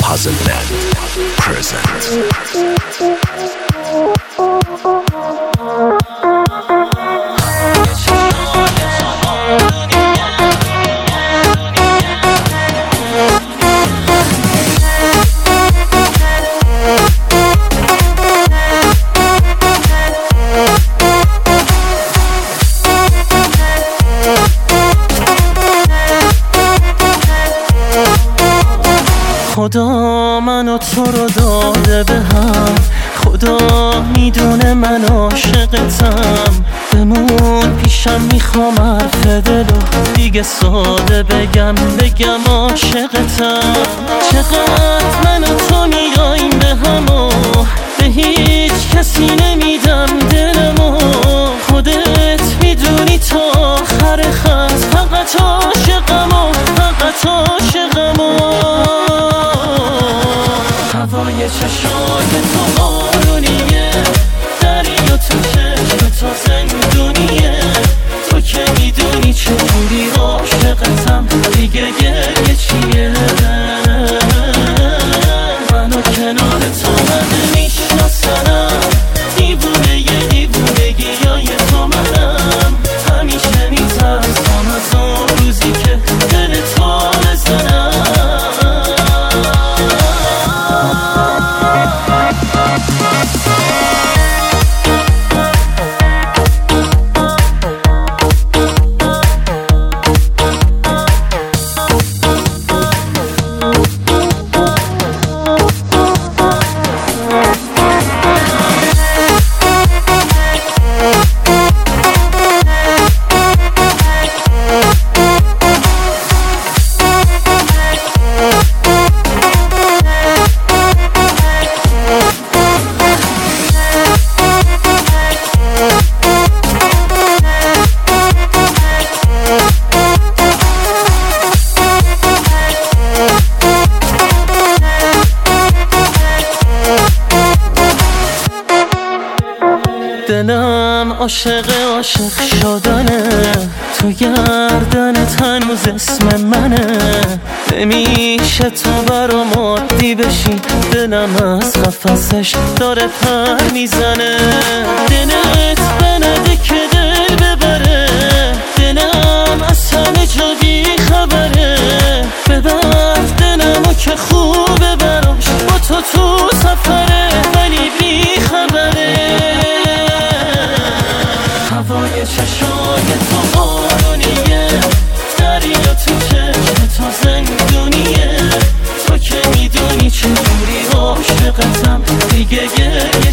Puzzleland presents خدا منو تو رو داده به هم، خدا میدونه من عاشقتم. بمون پیشم میخوام حرف دلو دیگه ساده بگم عاشقتم. چقدر من و تو میاییم به همو، به هیچ کسی نمیدم دلمو. خودت میدونی تا آخر خط فقط عاشقمو، فقط عاشقمو. هوای چشای تو بارونیه، دریا تو چشم تو زندونیه. تو که میدونی چجوری عاشقتم، دیگه گریه چیه؟ منو کنار تو من میشناسنم، دیوونگی های تو منم. همیشه میترسم از اون روزی که دل تو بزنم. دلم عاشق شدنه، تو گردنت هنوز اسم منه. نمیشه تو برام عادی بشی، دلم از قفسش داره پر میزنه. دلت بنده که دل ببره، دلم از همه جا بی خبره. ببر دلمو که خوبه براش، با تو سفره ولی بی خبره. هوای چشای تو بارونیه، دریا تو چشم تو زندونیه. تو که میدونی چجوری عاشقتم، دیگه